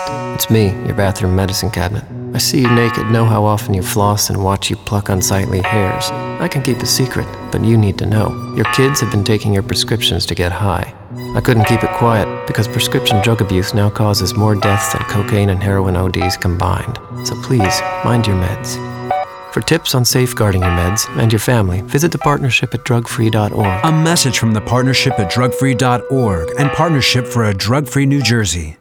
It's me, your bathroom medicine cabinet. I see you naked, know how often you floss, and watch you pluck unsightly hairs. I can keep a secret, but you need to know. Your kids have been taking your prescriptions to get high. I couldn't keep it quiet because prescription drug abuse now causes more deaths than cocaine and heroin ODs combined. So please, mind your meds. For tips on safeguarding your meds and your family, visit the Partnership at drugfree.org. A message from the Partnership at drugfree.org and Partnership for a Drug-Free New Jersey.